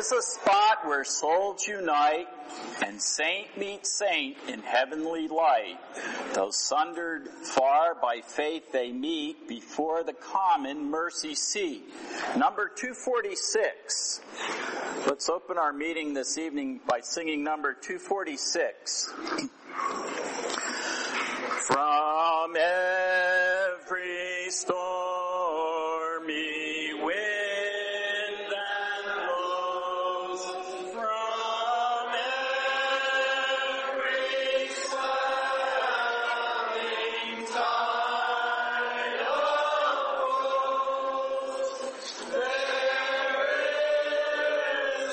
is a spot where souls unite and saint meets saint in heavenly light. Though sundered far by faith they meet before the common mercy seat. Number 246. Let's open our meeting this evening by singing number 246. From every stormy wind that blows, from every swelling tide of woes, there is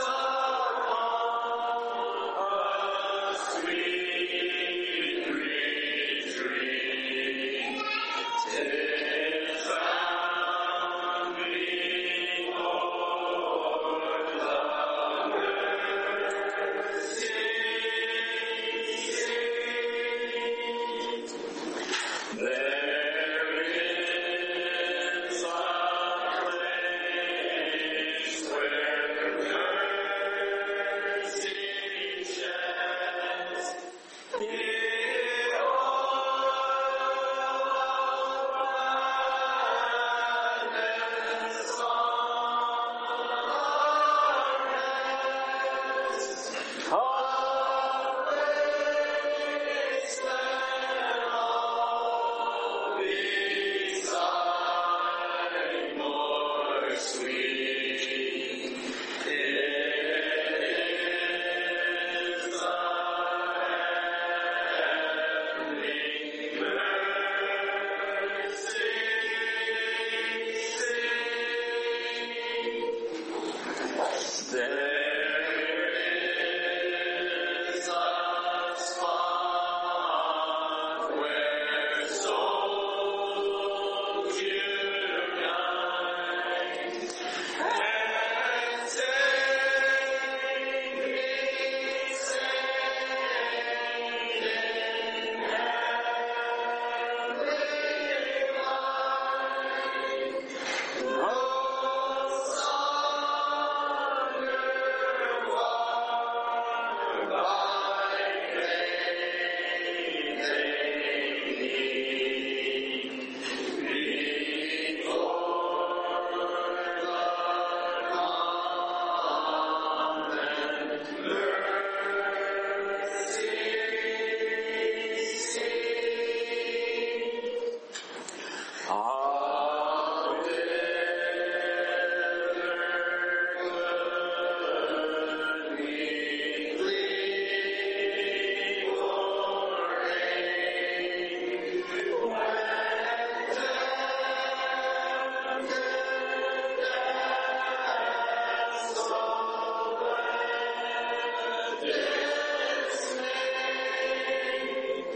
upon us sweet retreat. 'Tis found before the mercy seat. There is a place where mercy sheds the gladness on our place that all beside more sweet. It is the heavenly mercy seat. There is a spot where souls unite and saint meets saint in heavenly light. Though sundered far by faith they meet before the common mercy seat. How could we plead for aid when tempted and so dismayed?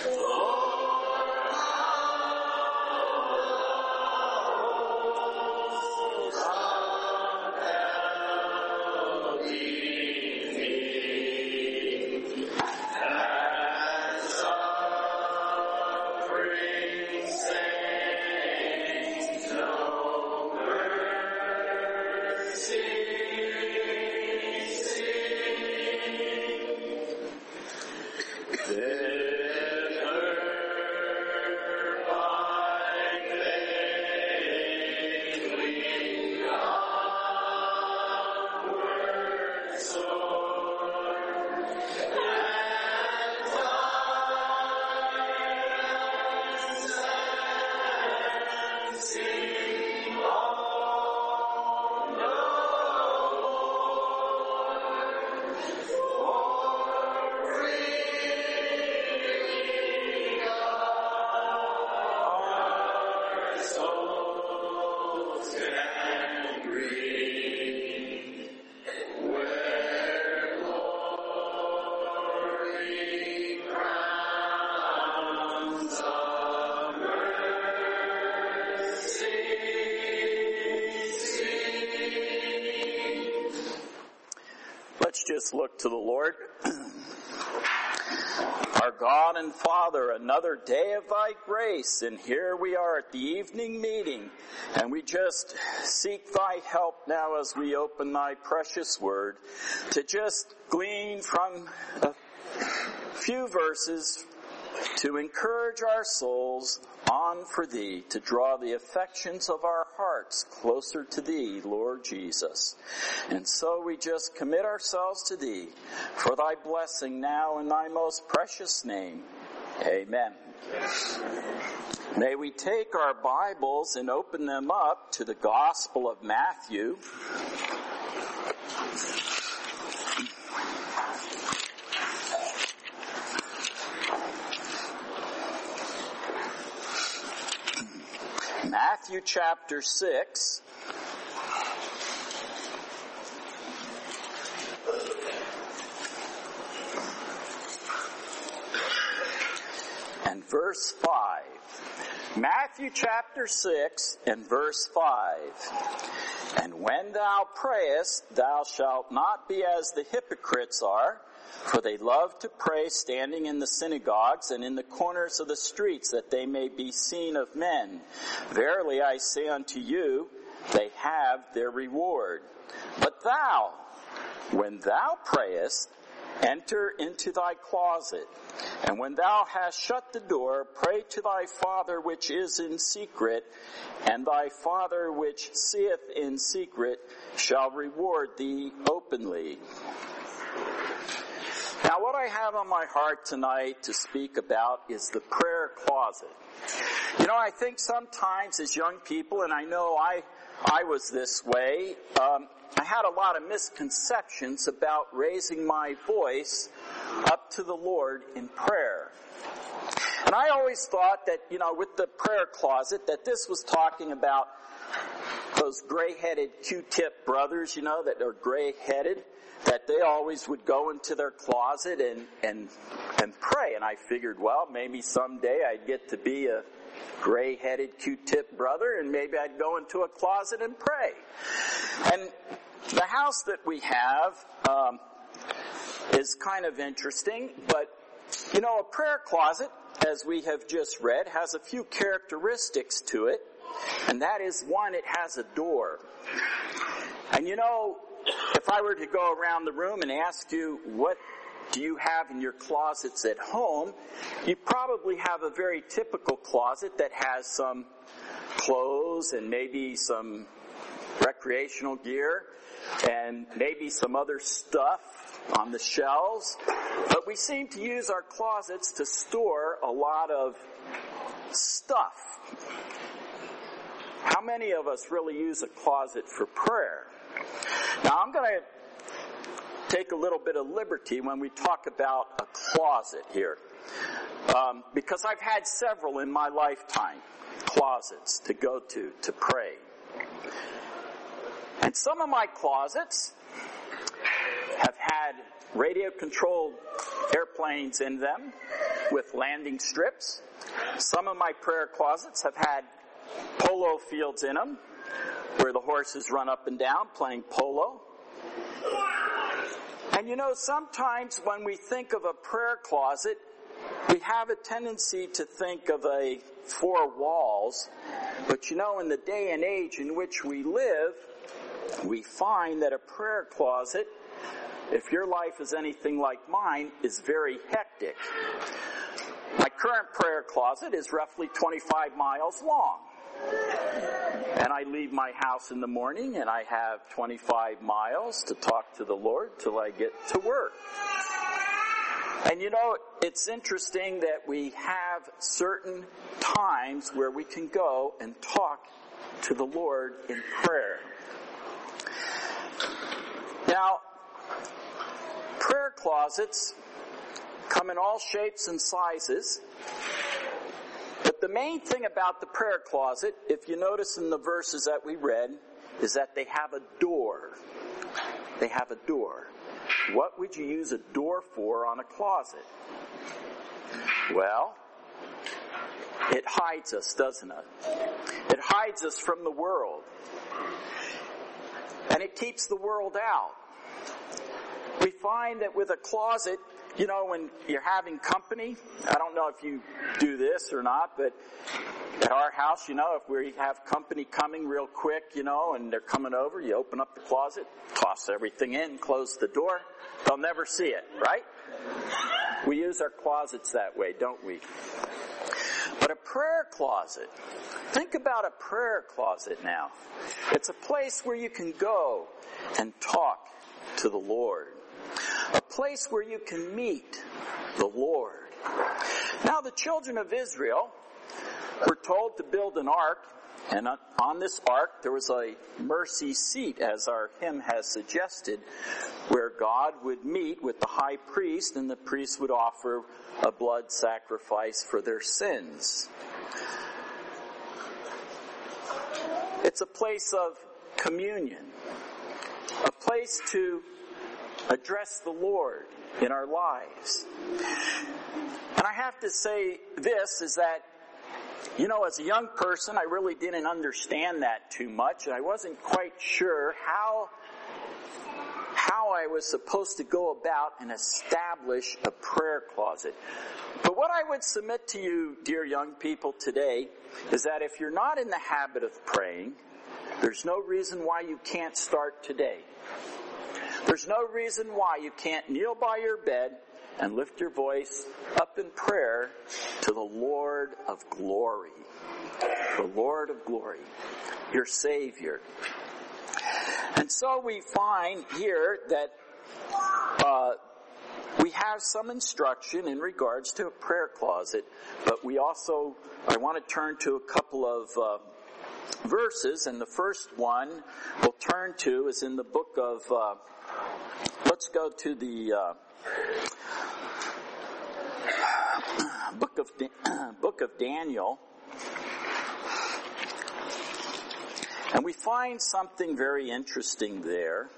Suffering saints know mercy seat. Bitter by faith we onward soar, and time and seem all no more. For freely our souls can breathe, where glory crowns of mercy seat. Let's just look to the Lord. Our God and Father, another day of thy grace, and here we are at the evening meeting, and we just seek thy help now as we open thy precious word to just glean from a few verses to encourage our souls on for thee, to draw the affections of our hearts closer to thee, Lord Jesus. And so we just commit ourselves to thee for thy blessing now in thy most precious name. Amen. May we take our Bibles and open them up to the Gospel of Matthew. Matthew chapter 6. And verse 5. Matthew chapter 6 and verse 5. And when thou prayest, thou shalt not be as the hypocrites are, for they love to pray standing in the synagogues and in the corners of the streets, that they may be seen of men. Verily I say unto you, they have their reward. But thou, when thou prayest, enter into thy closet, and when thou hast shut the door, pray to thy Father which is in secret, and thy Father which seeth in secret shall reward thee openly. Now, what I have on my heart tonight to speak about is the prayer closet. You know, I think sometimes as young people, and I know I was this way, I had a lot of misconceptions about raising my voice up to the Lord in prayer. And I always thought that, you know, with the prayer closet, that this was talking about those gray-headed Q-tip brothers, you know, that are gray-headed, that they always would go into their closet and pray. And I figured, well, maybe someday I'd get to be a gray-headed Q-tip brother, and maybe I'd go into a closet and pray. And the house that we have is kind of interesting, but, you know, a prayer closet, as we have just read, has a few characteristics to it, and that is, one, it has a door. And, you know, if I were to go around the room and ask you, what do you have in your closets at home, you probably have a very typical closet that has some clothes and maybe some recreational gear and maybe some other stuff on the shelves. But we seem to use our closets to store a lot of stuff. How many of us really use a closet for prayer? Now, I'm going to take a little bit of liberty when we talk about a closet here, because I've had several in my lifetime, closets to go to pray. And some of my closets have had radio-controlled airplanes in them with landing strips. Some of my prayer closets have had polo fields in them, where the horses run up and down playing polo. And you know, sometimes when we think of a prayer closet, we have a tendency to think of a four walls. But you know, in the day and age in which we live, we find that a prayer closet, if your life is anything like mine, is very hectic. My current prayer closet is roughly 25 miles long. And I leave my house in the morning and I have 25 miles to talk to the Lord till I get to work. And you know, it's interesting that we have certain times where we can go and talk to the Lord in prayer. Now, prayer closets come in all shapes and sizes. But the main thing about the prayer closet, if you notice in the verses that we read, is that they have a door. They have a door. What would you use a door for on a closet? Well, it hides us, doesn't it? It hides us from the world. And it keeps the world out. We find that with a closet, You know, when you're having company, I don't know if you do this or not, but at our house, you know, if we have company coming real quick, you know, and they're coming over, you open up the closet, toss everything in, close the door. They'll never see it, right? We use our closets that way, don't we? But a prayer closet, think about a prayer closet now. It's a place where you can go and talk to the Lord. A place where you can meet the Lord. Now the children of Israel were told to build an ark, and on this ark there was a mercy seat, as our hymn has suggested, where God would meet with the high priest, and the priest would offer a blood sacrifice for their sins. It's a place of communion, a place to address the Lord in our lives. And I have to say this, is that, you know, as a young person, I really didn't understand that too much, and I wasn't quite sure how I was supposed to go about and establish a prayer closet. But what I would submit to you, dear young people, today, is that if you're not in the habit of praying, there's no reason why you can't start today. There's no reason why you can't kneel by your bed and lift your voice up in prayer to the Lord of glory. The Lord of glory, your Savior. And so we find here that we have some instruction in regards to a prayer closet, but I want to turn to a couple of verses, and the first one we'll turn to is in the book of, let's go to the book of Daniel. And we find something very interesting there.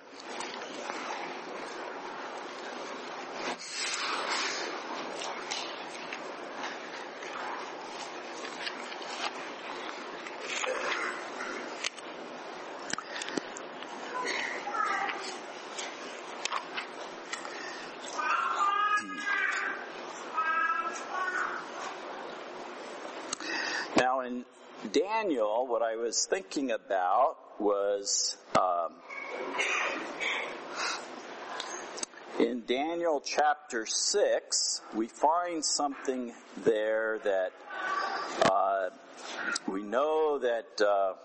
Now in Daniel, what I was thinking about was in Daniel chapter 6, we find something there that we know that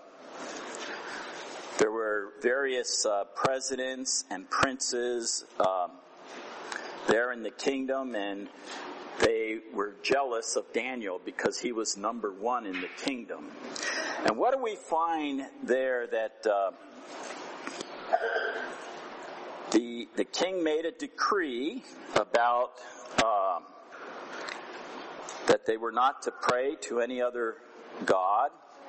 there were various presidents and princes there in the kingdom, and they were jealous of Daniel because he was number one in the kingdom. And what do we find there that the king made a decree about that they were not to pray to any other god.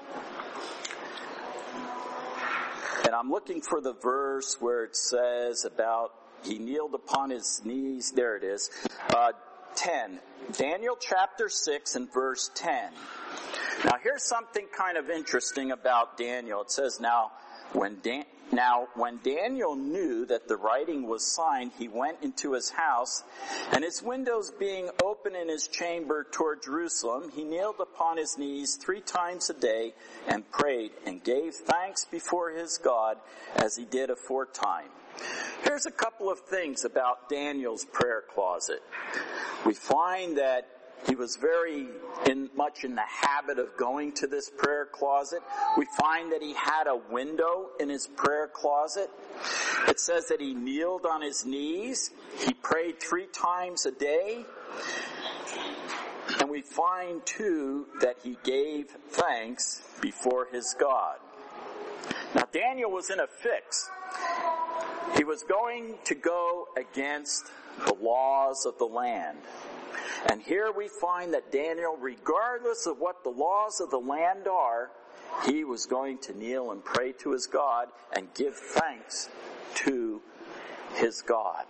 And I'm looking for the verse where it says about he kneeled upon his knees. There it is. 10. Daniel chapter 6 and verse 10. Now here's something kind of interesting about Daniel. It says, Now when Daniel knew that the writing was signed, he went into his house, and his windows being open in his chamber toward Jerusalem, he kneeled upon his knees 3 times a day and prayed and gave thanks before his God as he did aforetime. Here's a couple of things about Daniel's prayer closet. We find that he was very much in the habit of going to this prayer closet. We find that he had a window in his prayer closet. It says that he kneeled on his knees. He prayed 3 times a day. And we find too that he gave thanks before his God. Now Daniel was in a fix. He was going to go against the laws of the land. And here we find that Daniel, regardless of what the laws of the land are, he was going to kneel and pray to his God and give thanks to his God.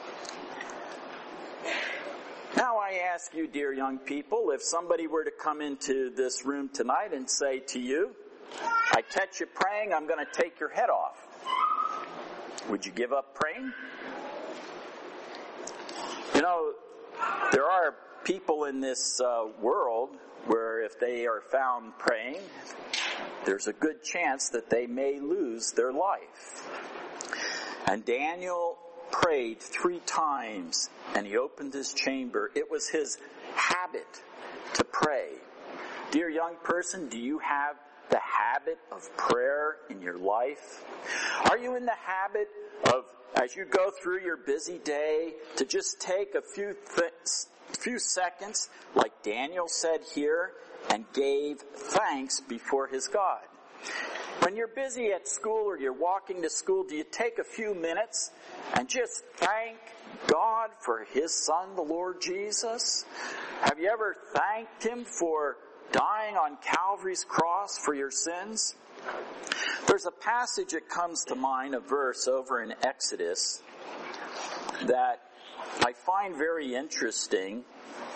Now I ask you, dear young people, if somebody were to come into this room tonight and say to you, I catch you praying, I'm going to take your head off. Would you give up praying? You know, There are people in this world where if they are found praying, there's a good chance that they may lose their life. And Daniel prayed 3 times, and he opened his chamber. It was his habit to pray. Dear young person, do you have the habit of prayer in your life? Are you in the habit of, as you go through your busy day, to just take a few seconds, like Daniel said here, and gave thanks before his God? When you're busy at school or you're walking to school, do you take a few minutes and just thank God for His Son, the Lord Jesus? Have you ever thanked Him for dying on Calvary's cross for your sins? There's a passage that comes to mind, a verse over in Exodus, that I find very interesting.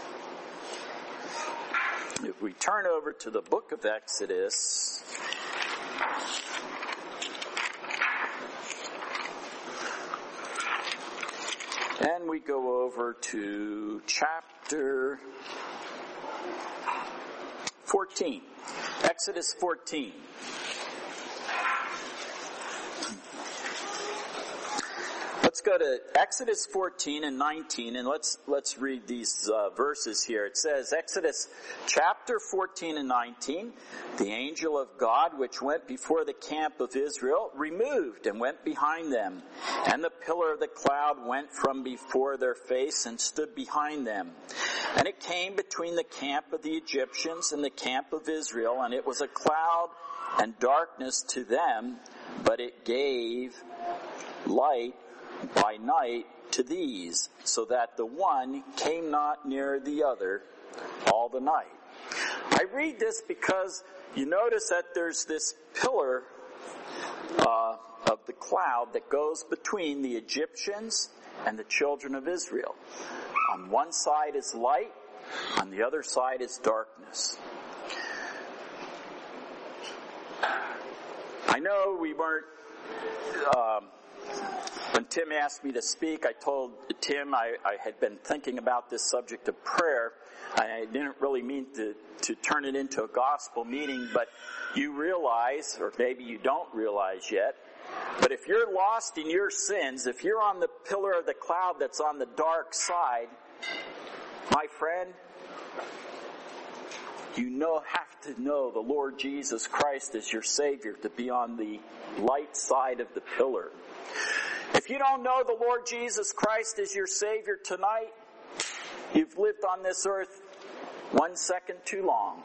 If we turn over to the book of Exodus, and we go over to chapter 14. Exodus 14. Let's go to Exodus 14 and 19, and let's read these verses here. It says, Exodus chapter 14 and 19, the angel of God which went before the camp of Israel removed and went behind them, and the pillar of the cloud went from before their face and stood behind them. And it came between the camp of the Egyptians and the camp of Israel, and it was a cloud and darkness to them, but it gave light by night to these, so that the one came not near the other all the night. I read this because you notice that there's this pillar of the cloud that goes between the Egyptians and the children of Israel. On one side is light, on the other side is darkness. I know we weren't when Tim asked me to speak, I told Tim I had been thinking about this subject of prayer. I didn't really mean to turn it into a gospel meeting, but you realize, or maybe you don't realize yet, but if you're lost in your sins, if you're on the pillar of the cloud that's on the dark side, my friend, you have to know the Lord Jesus Christ as your Savior to be on the light side of the pillar. If you don't know the Lord Jesus Christ as your Savior tonight, you've lived on this earth 1 second too long.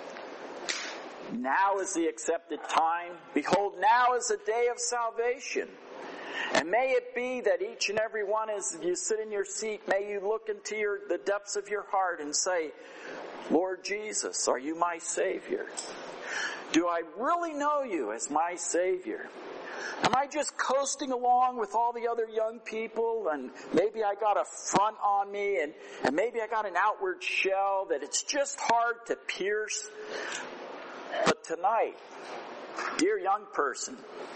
Now is the accepted time. Behold, now is the day of salvation. And may it be that each and every one, as you sit in your seat, may you look into the depths of your heart and say, Lord Jesus, are you my Savior? Do I really know you as my Savior? Am I just coasting along with all the other young people, and maybe I got a front on me, and maybe I got an outward shell that it's just hard to pierce? But tonight, dear young person,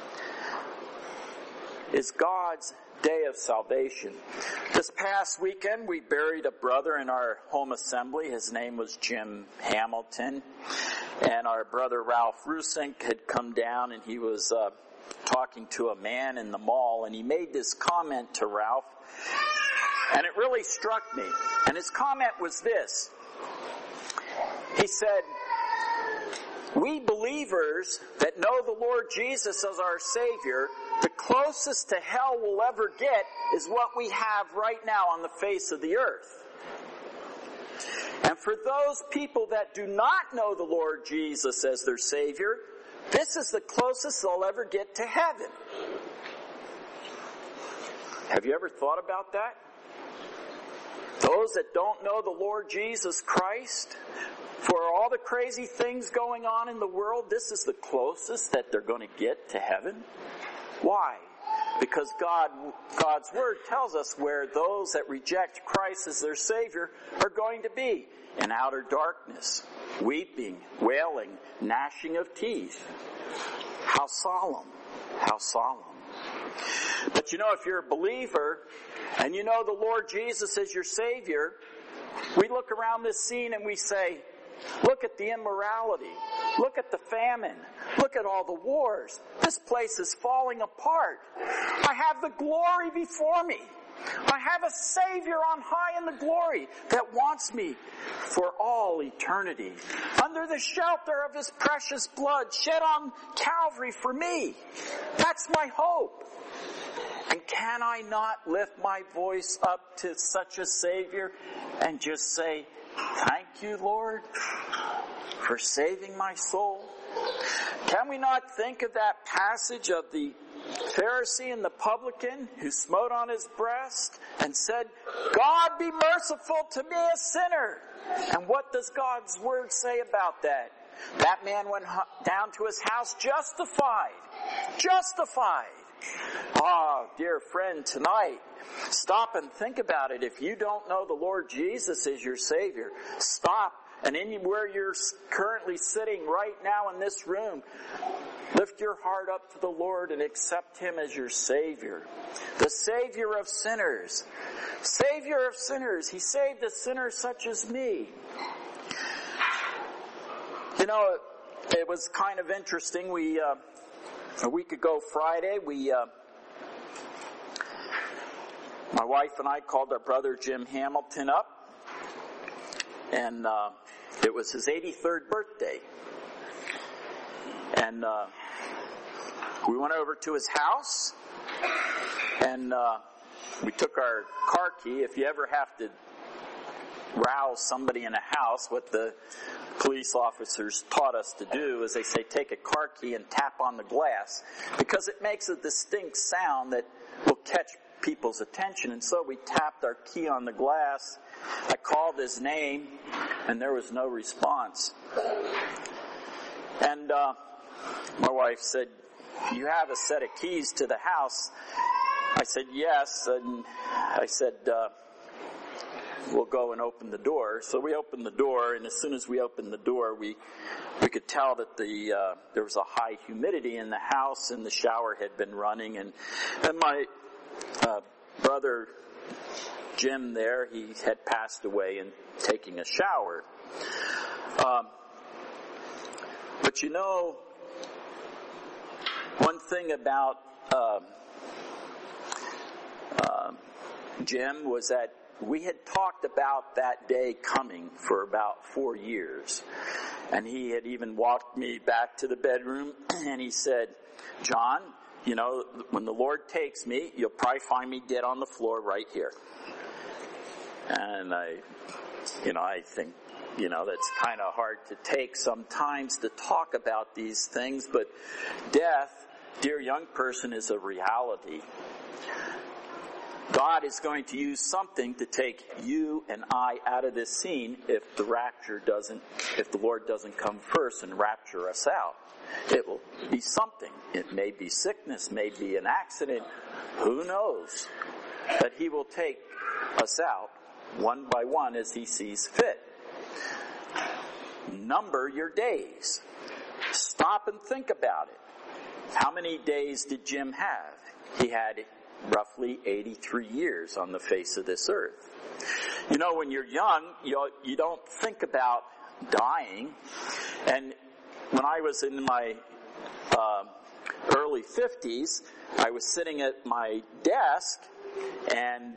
is God's day of salvation. This past weekend, we buried a brother in our home assembly. His name was Jim Hamilton. And our brother Ralph Rusink had come down, and he was talking to a man in the mall, and he made this comment to Ralph, and it really struck me. And his comment was this. He said, we believers that know the Lord Jesus as our Savior, the closest to hell we'll ever get is what we have right now on the face of the earth. And for those people that do not know the Lord Jesus as their Savior, this is the closest they'll ever get to heaven. Have you ever thought about that? Those that don't know the Lord Jesus Christ, for all the crazy things going on in the world, this is the closest that they're going to get to heaven. Why? Because God's Word tells us where those that reject Christ as their Savior are going to be. In outer darkness, weeping, wailing, gnashing of teeth. How solemn. How solemn. But you know, if you're a believer and you know the Lord Jesus is your Savior, we look around this scene and we say, look at the immorality. Look at the famine. Look at all the wars. This place is falling apart. I have the glory before me. I have a Savior on high in the glory that wants me for all eternity. Under the shelter of His precious blood shed on Calvary for me. That's my hope. And can I not lift my voice up to such a Savior and just say, thank you, Lord, for saving my soul? Can we not think of that passage of the Pharisee and the publican who smote on his breast and said, God be merciful to me, a sinner? And what does God's word say about that? That man went down to his house justified. Justified. Ah, dear friend, tonight, stop and think about it. If you don't know the Lord Jesus is your Savior, stop. And anywhere you're currently sitting right now in this room, lift your heart up to the Lord and accept Him as your Savior. The Savior of sinners. Savior of sinners. He saved a sinner such as me. You know, it was kind of interesting. A week ago Friday, my wife and I called our brother Jim Hamilton up. And it was his 83rd birthday. And we went over to his house, and we took our car key. If you ever have to rouse somebody in a house, what the police officers taught us to do is they say, take a car key and tap on the glass, because it makes a distinct sound that will catch people's attention. And so we tapped our key on the glass. I called his name, and there was no response. And my wife said, you have a set of keys to the house? I said, yes. And I said, we'll go and open the door. So we opened the door, and as soon as we opened the door, we could tell that there was a high humidity in the house, and the shower had been running. And my brother Jim there, he had passed away and taking a shower. But you know, one thing about Jim was that we had talked about that day coming for about 4 years. And he had even walked me back to the bedroom, and he said, John, you know, when the Lord takes me, you'll probably find me dead on the floor right here. And I think, that's kind of hard to take sometimes to talk about these things, but death, dear young person, is a reality. God is going to use something to take you and I out of this scene if the Lord doesn't come first and rapture us out. It will be something. It may be sickness, may be an accident, who knows? But He will take us out one by one as He sees fit. Number your days. Stop and think about it. How many days did Jim have? He had roughly 83 years on the face of this earth. You know, when you're young, you don't think about dying. And when I was in my early 50s, I was sitting at my desk, and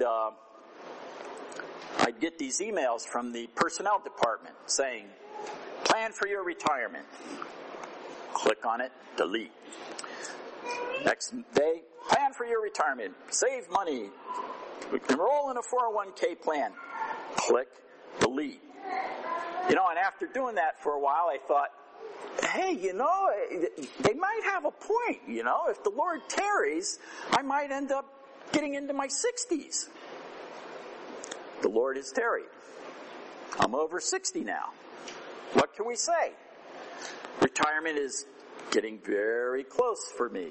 I'd get these emails from the personnel department saying, plan for your retirement. Click on it, delete. Next day, plan for your retirement. Save money. Enroll in a 401k plan. Click, delete. And after doing that for a while, I thought, hey, they might have a point, If the Lord tarries, I might end up getting into my 60s. The Lord has tarried. I'm over 60 now. What can we say? Retirement is getting very close for me.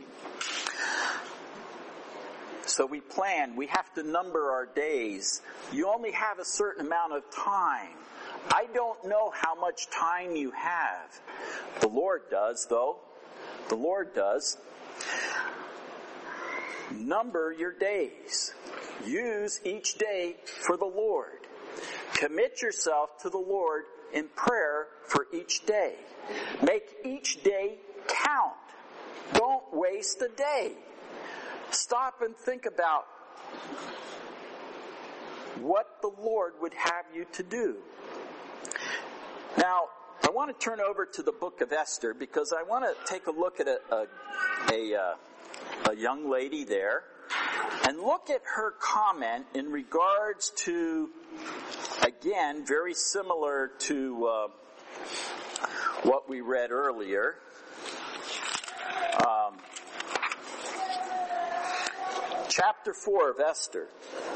So we plan. We have to number our days. You only have a certain amount of time. I don't know how much time you have. The Lord does, though. The Lord does. Number your days. Use each day for the Lord. Commit yourself to the Lord in prayer for each day. Make each day count. Don't waste a day. Stop and think about what the Lord would have you to do. Now, I want to turn over to the book of Esther because I want to take a look at a young lady there and look at her comment in regards to, again, very similar to what we read earlier. Chapter 4 of Esther.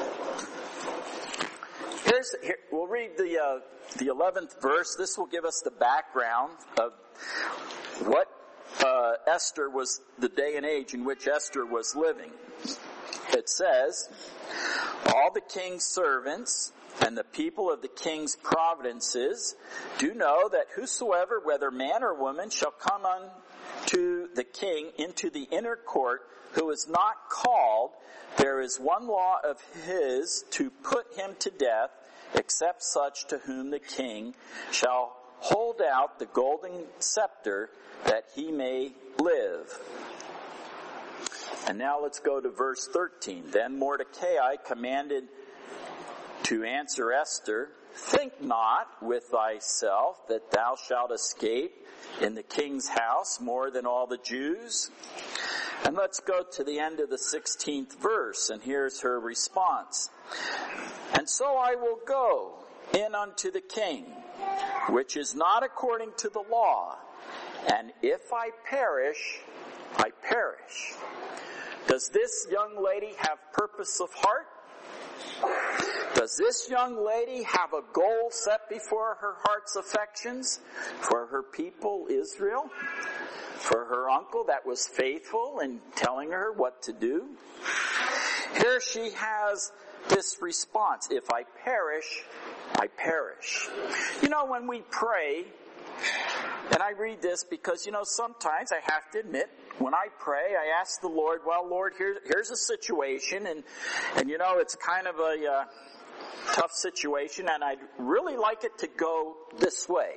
We'll read the 11th verse. This will give us the background of what Esther was, the day and age in which Esther was living. It says, all the king's servants and the people of the king's provinces do know that whosoever, whether man or woman, shall come unto the king into the inner court, who is not called, there is one law of his to put him to death, except such to whom the king shall hold out the golden scepter, that he may live. And now let's go to verse 13. Then Mordecai commanded to answer Esther, think not with thyself that thou shalt escape in the king's house more than all the Jews. And let's go to the end of the 16th verse, and here's her response. And so I will go in unto the king, which is not according to the law, and if I perish, I perish. Does this young lady have purpose of heart? Does this young lady have a goal set before her heart's affections for her people Israel? For her uncle that was faithful in telling her what to do? Here she has this response, if I perish, I perish. You know, when we pray, and I read this because, sometimes I have to admit, when I pray, I ask the Lord, well, Lord, here's a situation, and it's kind of a tough situation, and I'd really like it to go this way.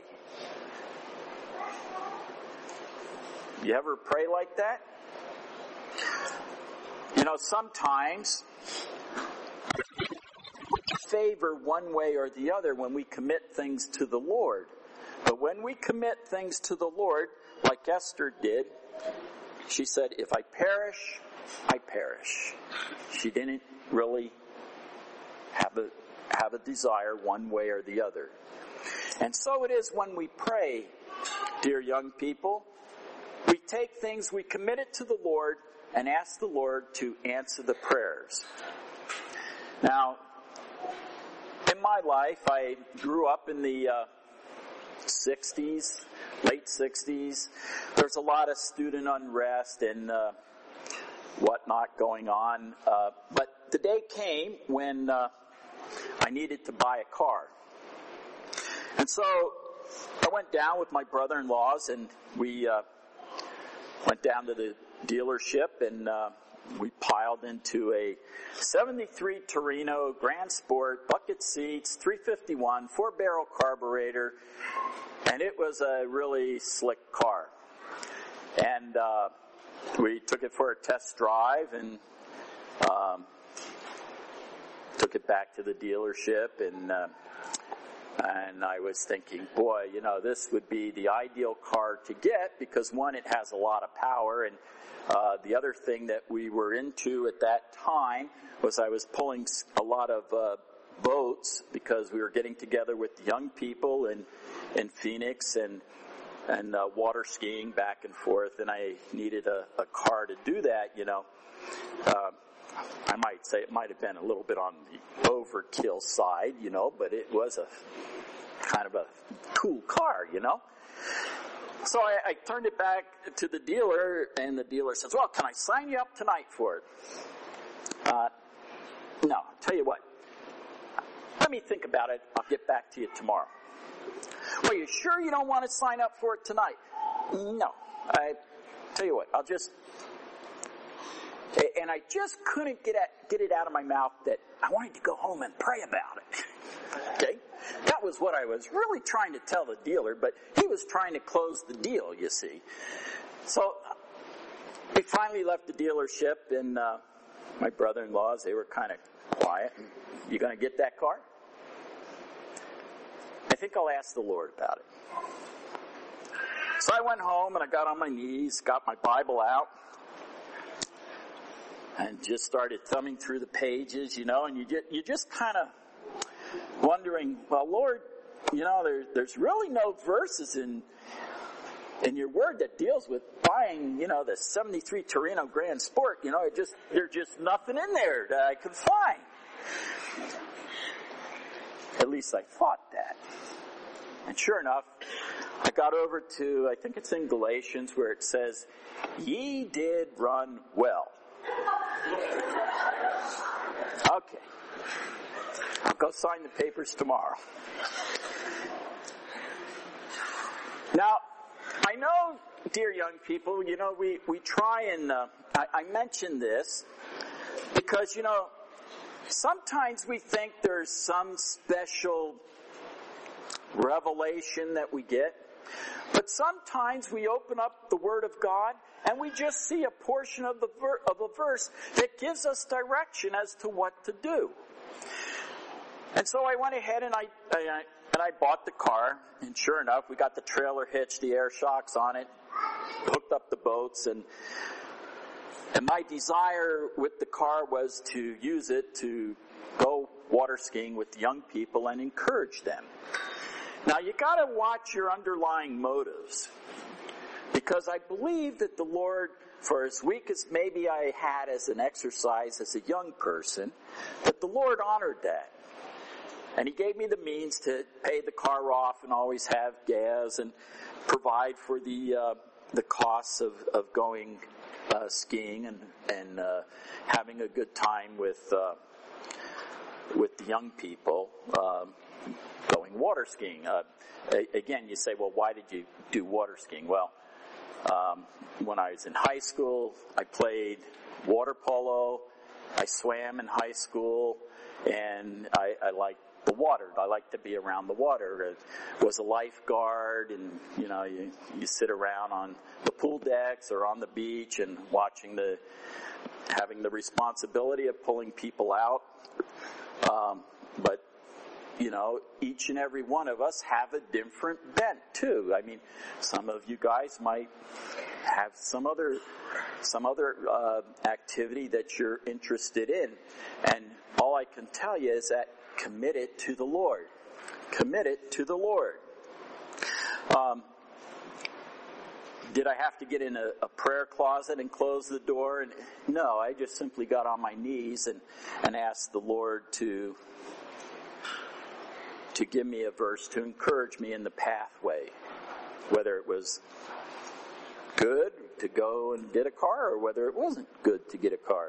You ever pray like that? Sometimes favor one way or the other when we commit things to the Lord. But when we commit things to the Lord, like Esther did, she said, if I perish, I perish. She didn't really have a desire one way or the other. And so it is when we pray, dear young people. We take things, we commit it to the Lord, and ask the Lord to answer the prayers. Now, in my life, I grew up in the 60s, late 60s. There's a lot of student unrest and whatnot going on. But the day came when I needed to buy a car. And so I went down with my brother-in-laws, and we went down to the dealership, and we piled into a 73 Torino Grand Sport, bucket seats, 351, 4-barrel carburetor, and it was a really slick car. And we took it for a test drive and took it back to the dealership, and I was thinking, boy, this would be the ideal car to get because, one, it has a lot of power, and the other thing that we were into at that time was I was pulling a lot of boats because we were getting together with young people in Phoenix and water skiing back and forth, and I needed a car to do that, I might say it might have been a little bit on the overkill side, but it was a kind of a cool car, So I turned it back to the dealer, and the dealer says, well, can I sign you up tonight for it? No, I'll tell you what. Let me think about it. I'll get back to you tomorrow. Well, you sure you don't want to sign up for it tonight? No. I tell you what, I'll just And I just couldn't get it out of my mouth that I wanted to go home and pray about it. Okay? That was what I was really trying to tell the dealer, but he was trying to close the deal, you see. So we finally left the dealership, and my brother-in-laws, they were kind of quiet. You going to get that car? I think I'll ask the Lord about it. So I went home and I got on my knees, got my Bible out, and just started thumbing through the pages, and you just kind of wondering, well, Lord, there's really no verses in your word that deals with buying, the 73 Torino Grand Sport. There's just nothing in there that I could find. At least I thought that. And sure enough, I got over to, I think it's in Galatians, where it says, ye did run well. Okay. I'll go sign the papers tomorrow. Now, I know, dear young people, we try and, I mention this because, sometimes we think there's some special revelation that we get, but sometimes we open up the Word of God and we just see a portion of a verse that gives us direction as to what to do. And so I went ahead and I bought the car, and sure enough, we got the trailer hitch, the air shocks on it, hooked up the boats, and my desire with the car was to use it to go water skiing with young people and encourage them. Now you gotta watch your underlying motives, because I believe that the Lord, for as weak as maybe I had as an exercise as a young person, that the Lord honored that. And He gave me the means to pay the car off and always have gas and provide for the costs of going skiing and having a good time with the young people going water skiing. Again, you say, well, why did you do water skiing? Well, when I was in high school, I played water polo. I swam in high school, and I liked the water. I like to be around the water. I was a lifeguard, and you sit around on the pool decks or on the beach and having the responsibility of pulling people out. But each and every one of us have a different bent too. I mean, some of you guys might have some other activity that you're interested in, and all I can tell you is that commit it to the Lord. Commit it to the Lord. Did I have to get in a prayer closet and close the door? No, I just simply got on my knees and asked the Lord to give me a verse to encourage me in the pathway, whether it was good to go and get a car or whether it wasn't good to get a car.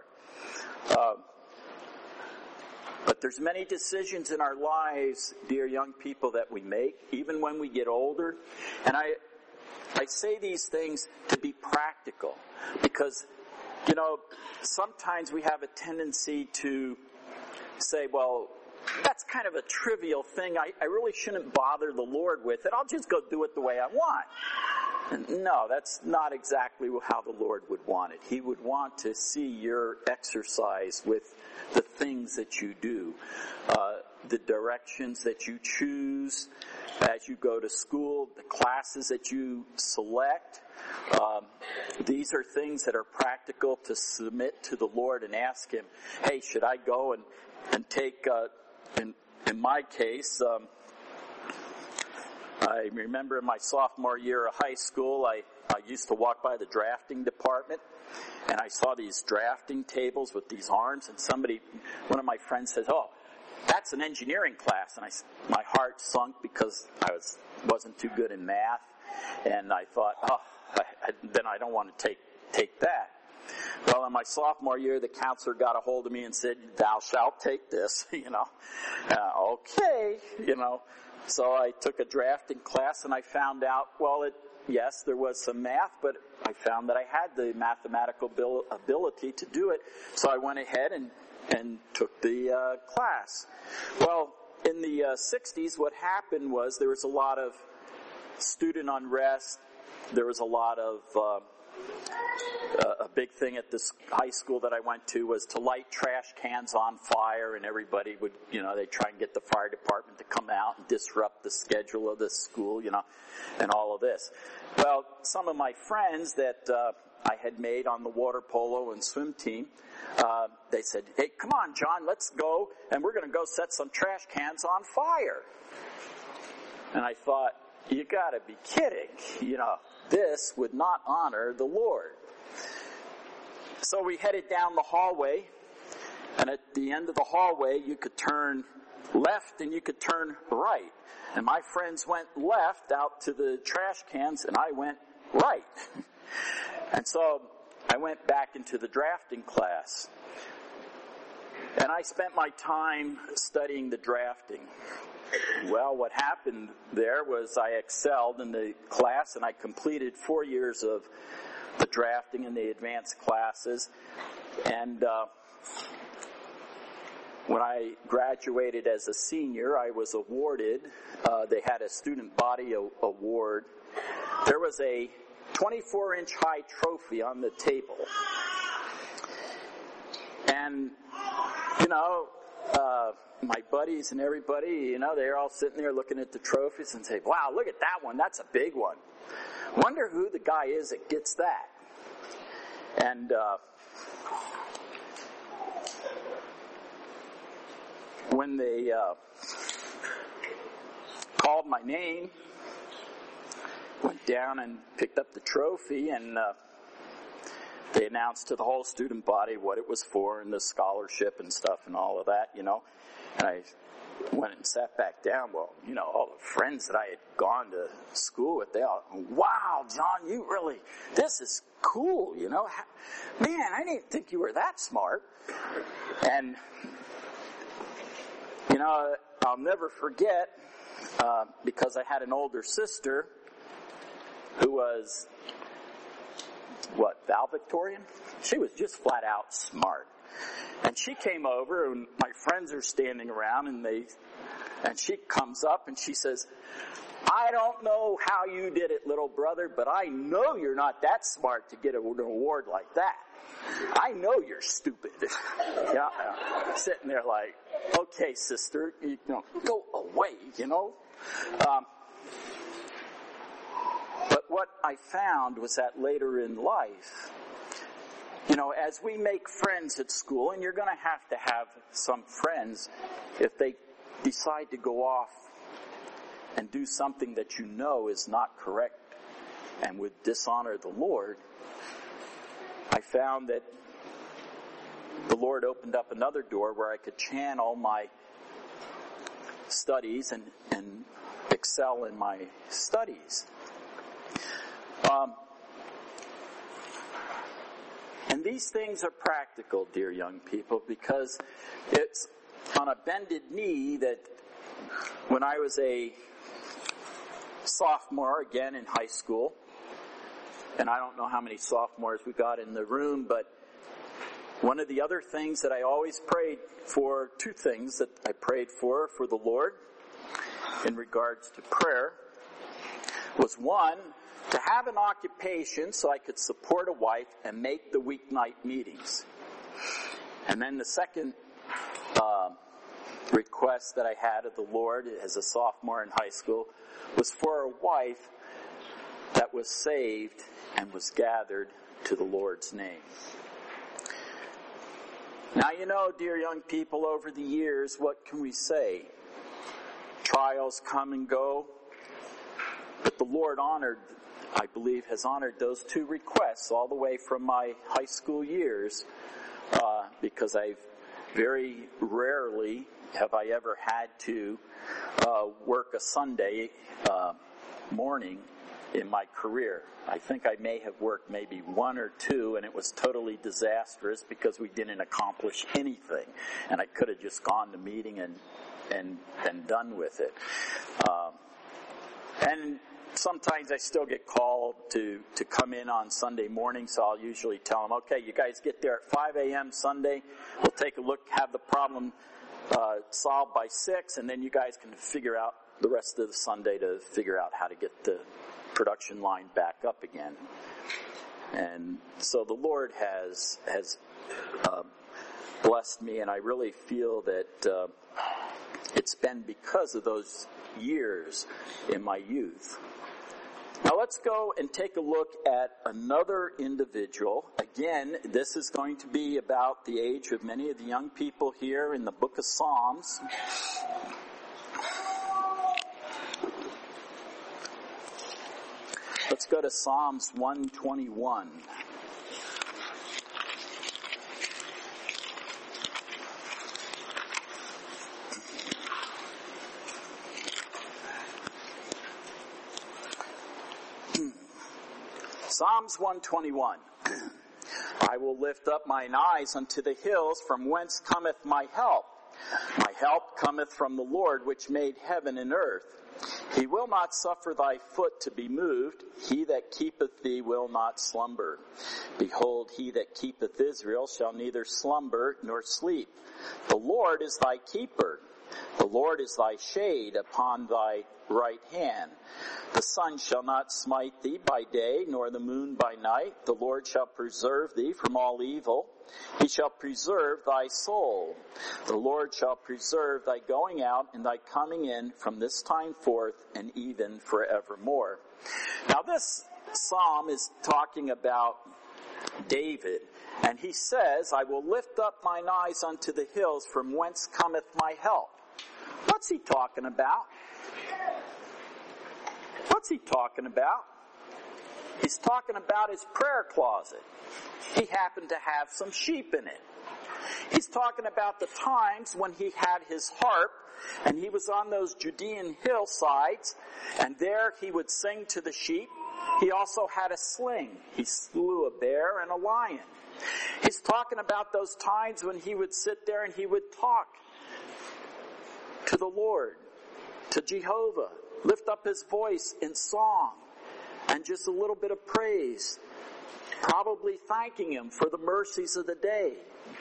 But there's many decisions in our lives, dear young people, that we make, even when we get older. And I say these things to be practical, because, sometimes we have a tendency to say, well, that's kind of a trivial thing. I really shouldn't bother the Lord with it. I'll just go do it the way I want. And no, that's not exactly how the Lord would want it. He would want to see your exercise with the things that you do, the directions that you choose as you go to school, the classes that you select. These are things that are practical to submit to the Lord and ask Him, hey, should I go and take, in my case, I remember in my sophomore year of high school, I used to walk by the drafting department, and I saw these drafting tables with these arms, and one of my friends said, oh, that's an engineering class. And my heart sunk because I wasn't too good in math, and I thought, then I don't want to take that. Well, in my sophomore year, the counselor got a hold of me and said, thou shalt take this, okay, So I took a drafting class, and I found out, well, yes, there was some math, but I found that I had the mathematical ability to do it. So I went ahead and took the class. Well, in the 60s, what happened was there was a lot of student unrest. There was a lot of a big thing at this high school that I went to was to light trash cans on fire, and everybody would, they'd try and get the fire department to come out and disrupt the schedule of the school, and all of this. Well, some of my friends that I had made on the water polo and swim team, they said, "Hey, come on, John, let's go, and we're going to go set some trash cans on fire." And I thought, you got to be kidding. This would not honor the Lord. So we headed down the hallway, and at the end of the hallway, you could turn left and you could turn right. And my friends went left out to the trash cans, and I went right. And so I went back into the drafting class. And I spent my time studying the drafting. Well, what happened there was I excelled in the class, and I completed 4 years of the drafting and the advanced classes. And when I graduated as a senior, I was awarded, they had a student body award. There was a 24-inch high trophy on the table. And, my buddies and everybody, they're all sitting there looking at the trophies and say, "Wow, look at that one. That's a big one. Wonder who the guy is that gets that." And when they called my name, went down and picked up the trophy, and they announced to the whole student body what it was for and the scholarship and stuff and all of that, And I went and sat back down. Well, all the friends that I had gone to school with, they all, "Wow, John, this is cool, Man, I didn't think you were that smart." And, I'll never forget, because I had an older sister who was, valedictorian? She was just flat out smart. And she came over, and my friends are standing around, and she comes up and she says, "I don't know how you did it, little brother, but I know you're not that smart to get an award like that. I know you're stupid." Sitting there like, "Okay, sister, go away, But what I found was that later in life, as we make friends at school, and you're going to have some friends, if they decide to go off and do something that is not correct and would dishonor the Lord, I found that the Lord opened up another door where I could channel my studies and excel in my studies. And these things are practical, dear young people, because it's on a bended knee that when I was a sophomore, again in high school, and I don't know how many sophomores we got in the room, but one of the other things that I always prayed for, two things that I prayed for the Lord in regards to prayer, was one, to have an occupation so I could support a wife and make the weeknight meetings. And then the second request that I had of the Lord as a sophomore in high school was for a wife that was saved and was gathered to the Lord's name. Now, dear young people, over the years, what can we say? Trials come and go, but the Lord I believe, has honored those two requests all the way from my high school years, because I've very rarely have I ever had to work a Sunday morning in my career. I think I may have worked maybe one or two, and it was totally disastrous because we didn't accomplish anything, and I could have just gone to meeting and done with it. And sometimes I still get called to come in on Sunday morning, so I'll usually tell them, okay, you guys get there at 5 a.m. Sunday. We'll take a look, have the problem solved by 6, and then you guys can figure out the rest of the Sunday to figure out how to get the production line back up again. And so the Lord has blessed me, and I really feel that it's been because of those years in my youth. Now let's go and take a look at another individual. Again, this is going to be about the age of many of the young people here in the book of Psalms. Let's go to Psalms 121. Psalms 121. I will lift up mine eyes unto the hills, from whence cometh my help. My help cometh from the Lord, which made heaven and earth. He will not suffer thy foot to be moved. He that keepeth thee will not slumber. Behold, he that keepeth Israel shall neither slumber nor sleep. The Lord is thy keeper. The Lord is thy shade upon thy right hand. The sun shall not smite thee by day, nor the moon by night. The Lord shall preserve thee from all evil. He shall preserve thy soul. The Lord shall preserve thy going out and thy coming in from this time forth and even forevermore. Now this psalm is talking about David. And he says, I will lift up mine eyes unto the hills, from whence cometh my help. What's he talking about? What's he talking about? He's talking about his prayer closet. He happened to have some sheep in it. He's talking about the times when he had his harp and he was on those Judean hillsides, and there he would sing to the sheep. He also had a sling. He slew a bear and a lion. He's talking about those times when he would sit there and he would talk to the Lord, to Jehovah, lift up his voice in song and just a little bit of praise, probably thanking him for the mercies of the day.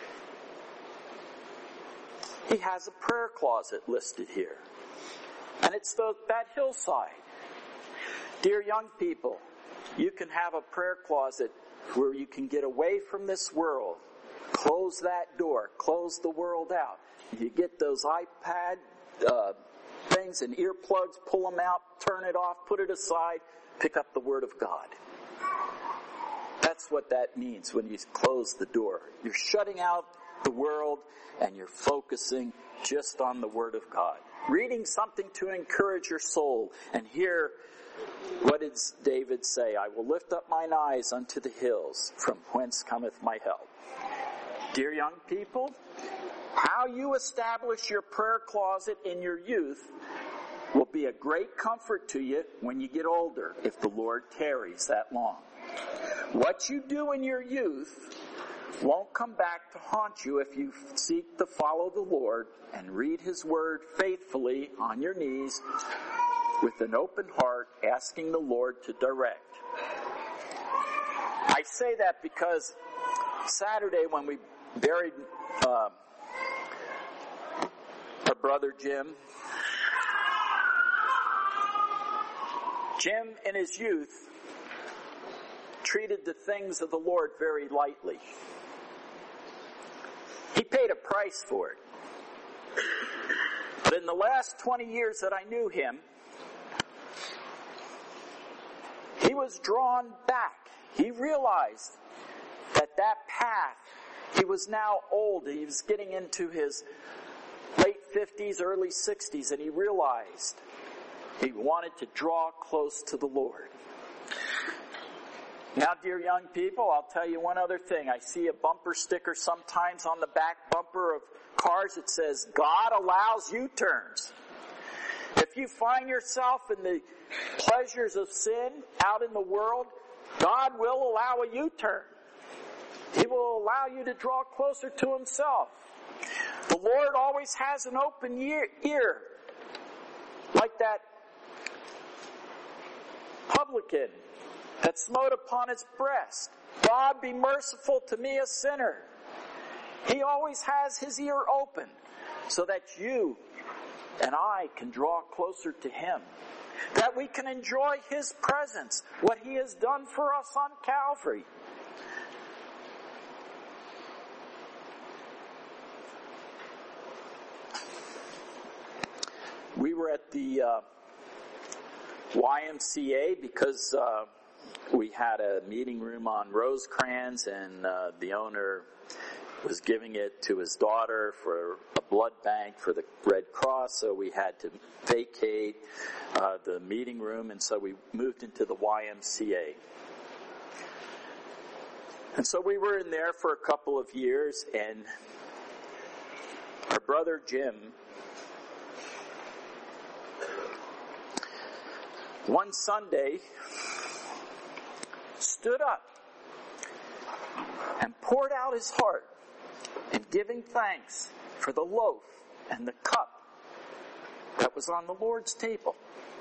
He has a prayer closet listed here, and it's that hillside. Dear young people, you can have a prayer closet where you can get away from this world. Close that door. Close the world out. You get those iPad things and earplugs, pull them out, turn it off, put it aside, pick up the Word of God. That's what that means when you close the door. You're shutting out the world and you're focusing just on the Word of God. Reading something to encourage your soul. And here, what does David say? I will lift up mine eyes unto the hills, from whence cometh my help. Dear young people, how you establish your prayer closet in your youth will be a great comfort to you when you get older, if the Lord tarries that long. What you do in your youth won't come back to haunt you if you seek to follow the Lord and read His Word faithfully on your knees with an open heart, asking the Lord to direct. I say that because Saturday when we buried our brother Jim in his youth treated the things of the Lord very lightly. He paid a price for it. But in the last 20 years that I knew him, he was drawn back. He realized that path, he was now old. He was getting into his late 50s, early 60s, and he realized he wanted to draw close to the Lord. Now, dear young people, I'll tell you one other thing. I see a bumper sticker sometimes on the back bumper of cars that says, God allows U-turns. If you find yourself in the pleasures of sin out in the world, God will allow a U-turn. He will allow you to draw closer to Himself. The Lord always has an open ear. Like that publican that smote upon his breast, God be merciful to me, a sinner. He always has his ear open so that you and I can draw closer to him, that we can enjoy his presence, what he has done for us on Calvary. We were at the YMCA because we had a meeting room on Rosecrans, and the owner was giving it to his daughter for a blood bank for the Red Cross, so we had to vacate the meeting room, and so we moved into the YMCA. And so we were in there for a couple of years, and our brother Jim, one Sunday, stood up and poured out his heart in giving thanks for the loaf and the cup that was on the Lord's table.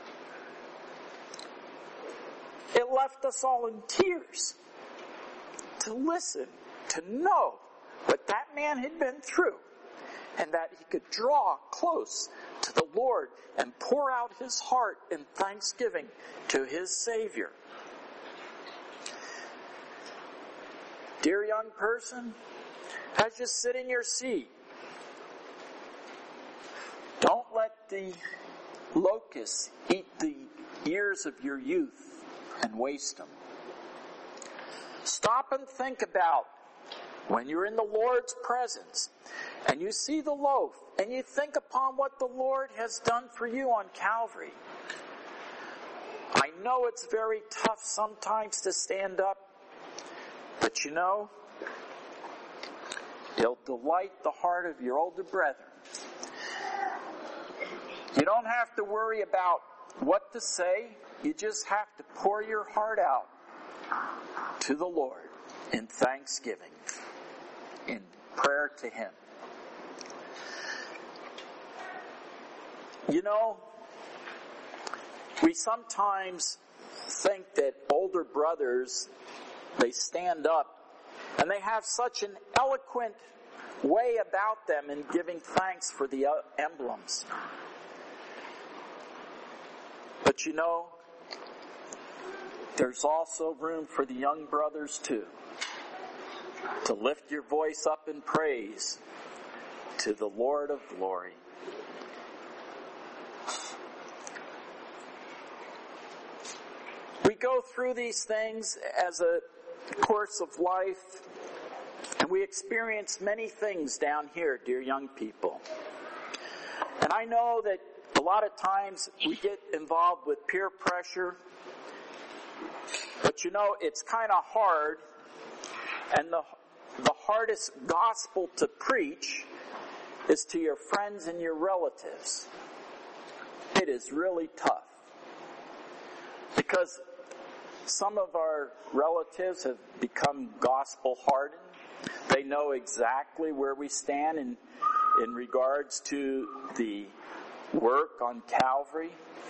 It left us all in tears to listen, to know what that man had been through, and that he could draw close to the Lord and pour out his heart in thanksgiving to his Savior. Dear young person, as you sit in your seat, don't let the locusts eat the years of your youth and waste them. Stop and think about when you're in the Lord's presence and you see the loaf and you think upon what the Lord has done for you on Calvary. I know it's very tough sometimes to stand up, but you know, it'll delight the heart of your older brethren. You don't have to worry about what to say. You just have to pour your heart out to the Lord in thanksgiving, in prayer to him. You know, we sometimes think that older brothers, they stand up and they have such an eloquent way about them in giving thanks for the emblems. But you know, there's also room for the young brothers too, to lift your voice up in praise to the Lord of glory. We go through these things as a course of life, and we experience many things down here, dear young people. And I know that a lot of times we get involved with peer pressure, but you know, it's kind of hard, and the hardest gospel to preach is to your friends and your relatives. It is really tough, because some of our relatives have become gospel hardened. They know exactly where we stand in regards to the work on Calvary.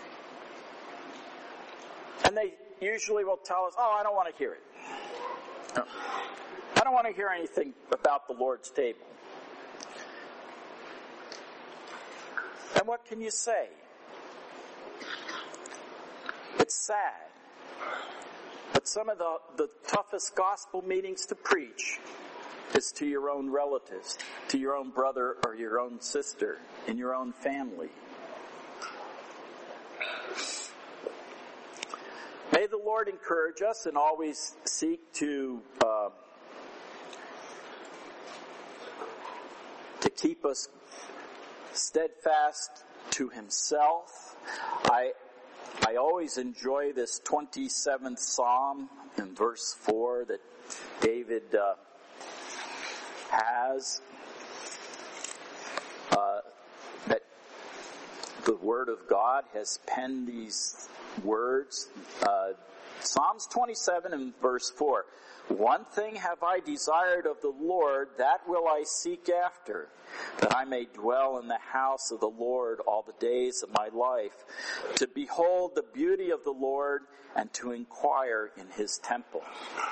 And they usually will tell us, I don't want to hear it. No. I don't want to hear anything about the Lord's table. And what can you say? It's sad. But some of the toughest gospel meetings to preach is to your own relatives, to your own brother or your own sister, in your own family. May the Lord encourage us and always seek to keep us steadfast to himself. I always enjoy this 27th Psalm in verse 4 that David has. That the Word of God has penned these words. Psalms 27 and verse 4. One thing have I desired of the Lord, that will I seek after, that I may dwell in the house of the Lord all the days of my life, to behold the beauty of the Lord and to inquire in his temple.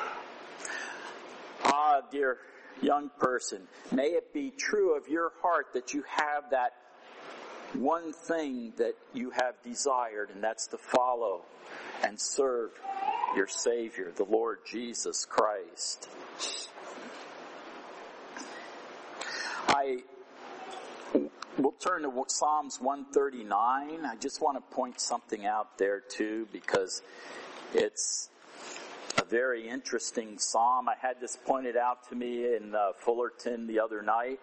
Ah, dear young person, may it be true of your heart that you have that one thing that you have desired, and that's to follow and serve your Savior, the Lord Jesus Christ. We'll turn to Psalms 139. I just want to point something out there too, because it's a very interesting psalm. I had this pointed out to me in Fullerton the other night.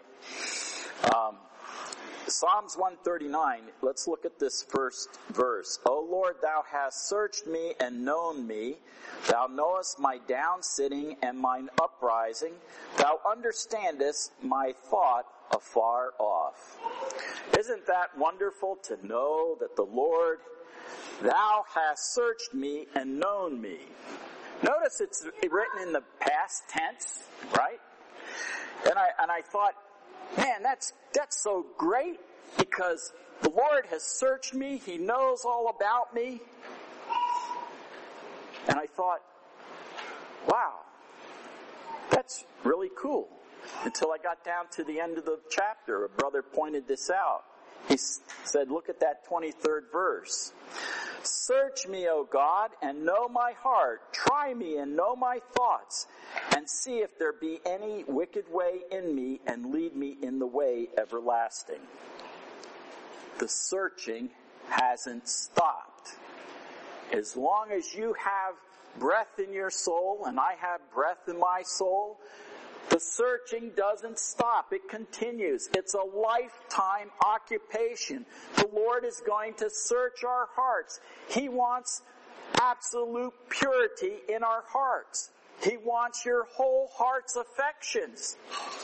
Psalms 139, let's look at this first verse. O Lord, thou hast searched me and known me. Thou knowest my down sitting and mine uprising. Thou understandest my thought afar off. Isn't that wonderful to know that the Lord, thou hast searched me and known me? Notice it's written in the past tense, right? And I thought, man, that's so great, because the Lord has searched me. He knows all about me. And I thought, wow, that's really cool. Until I got down to the end of the chapter, a brother pointed this out. He said, look at that 23rd verse. Search me, O God, and know my heart. Try me and know my thoughts, and see if there be any wicked way in me, and lead me in the way everlasting. The searching hasn't stopped. As long as you have breath in your soul, and I have breath in my soul, the searching doesn't stop. It continues. It's a lifetime occupation. The Lord is going to search our hearts. He wants absolute purity in our hearts. He wants your whole heart's affections.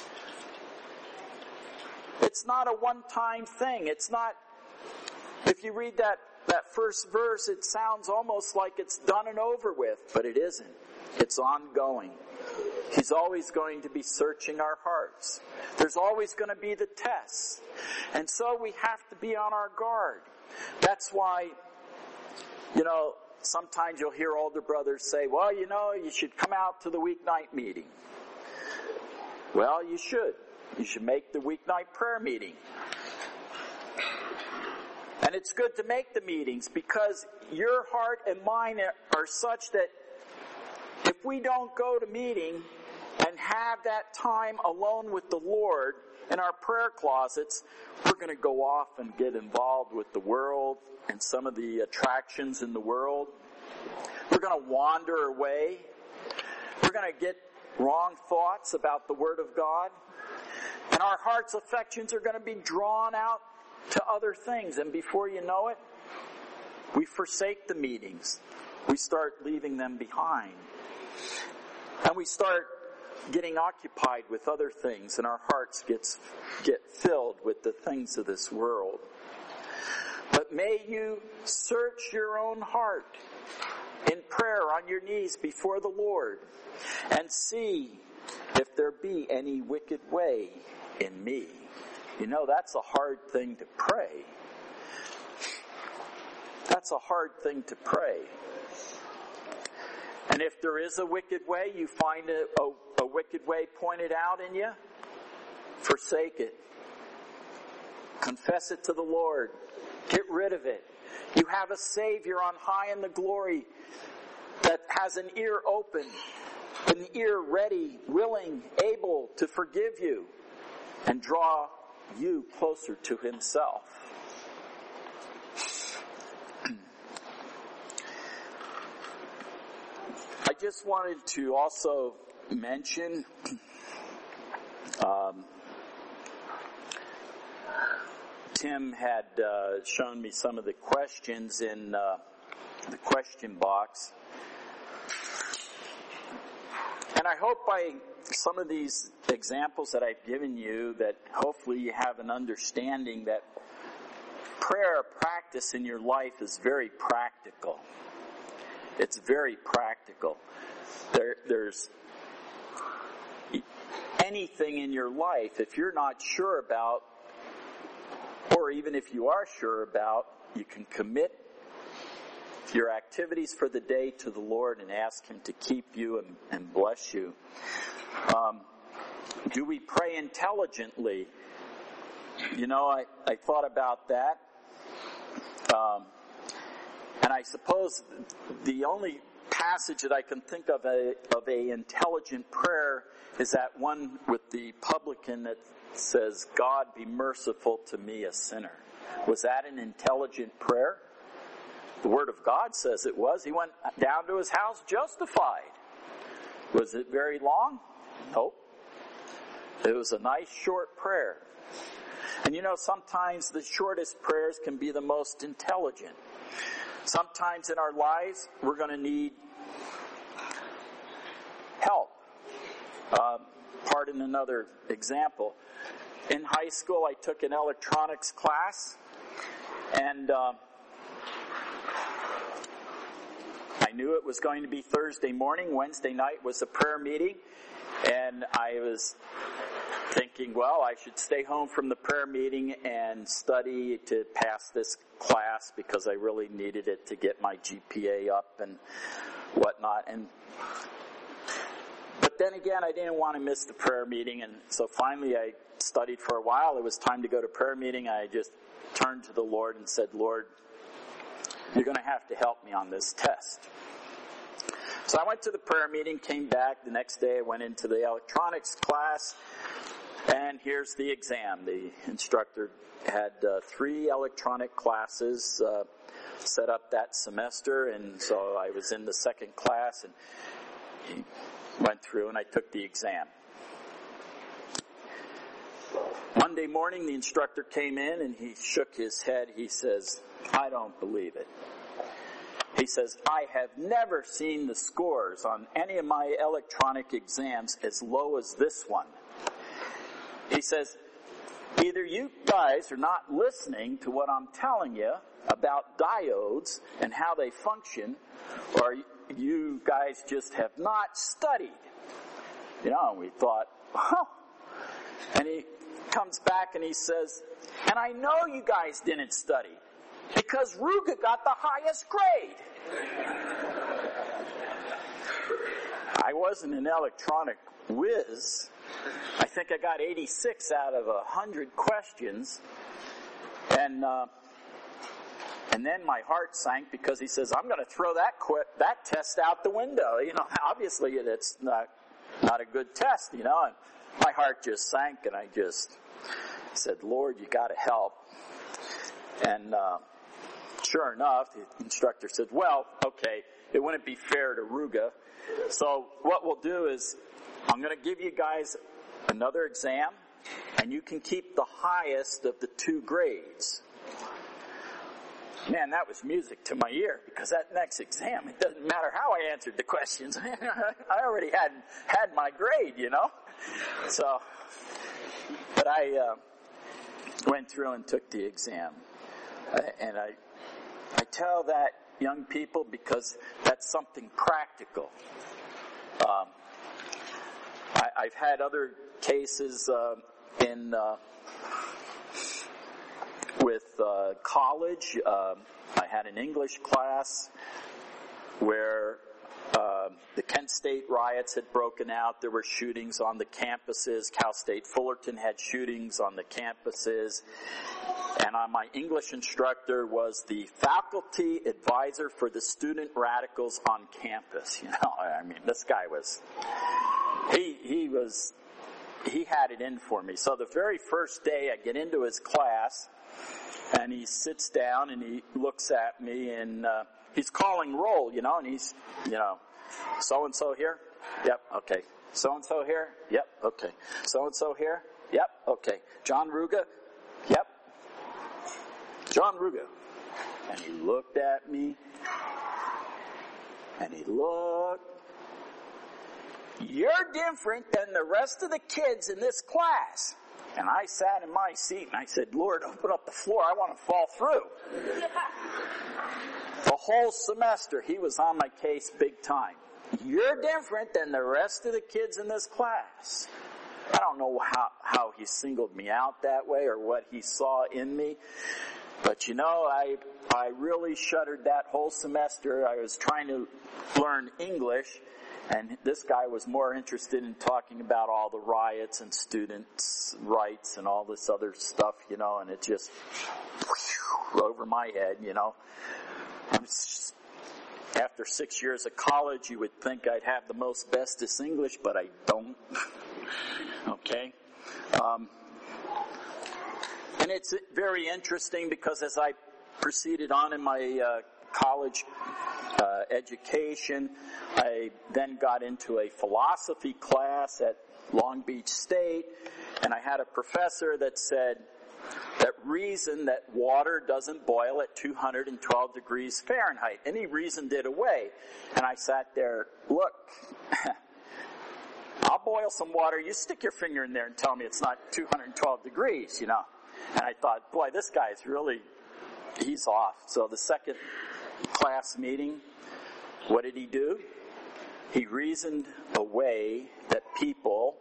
It's not a one-time thing. It's not, if you read that first verse, it sounds almost like it's done and over with, but it isn't. It's ongoing. He's always going to be searching our hearts. There's always going to be the tests. And so we have to be on our guard. That's why, sometimes you'll hear older brothers say, well, you should come out to the weeknight meeting. Well, you should. You should make the weeknight prayer meeting. And it's good to make the meetings, because your heart and mine are such that if we don't go to meeting and have that time alone with the Lord in our prayer closets, we're going to go off and get involved with the world and some of the attractions in the world. We're going to wander away. We're going to get wrong thoughts about the Word of God. And our heart's affections are going to be drawn out to other things. And before you know it, we forsake the meetings. We start leaving them behind. And we start getting occupied with other things, and our hearts get filled with the things of this world. But may you search your own heart in prayer on your knees before the Lord, and see if there be any wicked way in me. That's a hard thing to pray. That's a hard thing to pray. And if there is a wicked way, you find a wicked way pointed out in you, forsake it. Confess it to the Lord. Get rid of it. You have a Savior on high in the glory that has an ear open, an ear ready, willing, able to forgive you and draw you closer to Himself. I just wanted to also mention Tim had shown me some of the questions in the question box. And I hope by some of these examples that I've given you that hopefully you have an understanding that prayer practice in your life is very practical. It's very practical. There's anything in your life, if you're not sure about, or even if you are sure about, you can commit your activities for the day to the Lord and ask Him to keep you and bless you. Do we pray intelligently? You know, I thought about that. And I suppose the only passage that I can think of a intelligent prayer is that one with the publican that says, God be merciful to me, a sinner. Was that an intelligent prayer? The Word of God says it was. He went down to his house justified. Was it very long? Nope. It was a nice short prayer. And you know, sometimes the shortest prayers can be the most intelligent. Sometimes in our lives, we're going to need help. Pardon another example. In high school, I took an electronics class, and I knew it was going to be Thursday morning. Wednesday night was a prayer meeting, and I was thinking, well, I should stay home from the prayer meeting and study to pass this class because I really needed it to get my GPA up and whatnot. But then again, I didn't want to miss the prayer meeting, and so finally I studied for a while. It was time to go to prayer meeting. I just turned to the Lord and said, Lord, you're going to have to help me on this test. So I went to the prayer meeting, came back. The next day I went into the electronics class, and here's the exam. The instructor had 3 electronic classes set up that semester, and so I was in the second class, and he went through, and I took the exam. Monday morning, the instructor came in, and he shook his head. He says, I don't believe it. He says, I have never seen the scores on any of my electronic exams as low as this one. He says, either you guys are not listening to what I'm telling you about diodes and how they function, or you guys just have not studied. You know, and we thought, huh. And he comes back and he says, and I know you guys didn't study because Ruga got the highest grade. I wasn't an electronic whiz. I think I got 86 out of 100 questions. And then my heart sank because he says, I'm going to throw that test out the window. You know, obviously it's not a good test, you know. And my heart just sank, and I just said, Lord, you got to help. And sure enough, the instructor said, well, okay, it wouldn't be fair to Ruga. So what we'll do is I'm going to give you guys another exam, and you can keep the highest of the 2 grades. Man, that was music to my ear, because that next exam, it doesn't matter how I answered the questions. I already had my grade, you know. So, but I went through and took the exam. And I tell that young people because that's something practical. I've had other cases with college. I had an English class where the Kent State riots had broken out. There were shootings on the campuses. Cal State Fullerton had shootings on the campuses. And my English instructor was the faculty advisor for the student radicals on campus. You know, I mean, this guy was, he had it in for me. So the very first day I get into his class, and he sits down and he looks at me, and he's calling roll, you know, and he's, you know, so-and-so here? Yep, okay. So-and-so here? Yep, okay. So-and-so here? Yep, okay. John Ruga? Yep. John Ruga. And he looked at me, and he looked. You're different than the rest of the kids in this class. And I sat in my seat and I said, Lord, open up the floor. I want to fall through. The whole semester, he was on my case big time. You're different than the rest of the kids in this class. I don't know how he singled me out that way or what he saw in me. But I really shuddered that whole semester. I was trying to learn English, and this guy was more interested in talking about all the riots and students' rights and all this other stuff, and it just over my head, After 6 years of college, you would think I'd have the most bestest English, but I don't. Okay? And it's very interesting because as I proceeded on in my college education, I then got into a philosophy class at Long Beach State, and I had a professor that said that reasoned that water doesn't boil at 212 degrees Fahrenheit, and he reasoned it away. And I sat there, look, I'll boil some water, you stick your finger in there and tell me it's not 212 degrees, And I thought, boy, this guy's he's off. So the second class meeting, what did he do? He reasoned away that people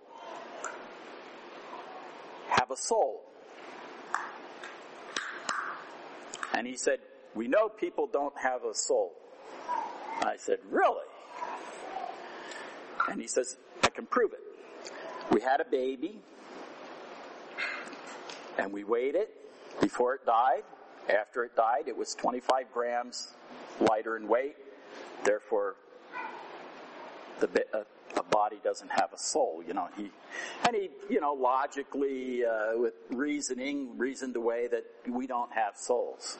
have a soul. And he said, we know people don't have a soul. I said, really? And he says, I can prove it. We had a baby, and we weighed it before it died. After it died, it was 25 grams lighter in weight. Therefore, a body doesn't have a soul, He logically, with reasoning, reasoned away that we don't have souls.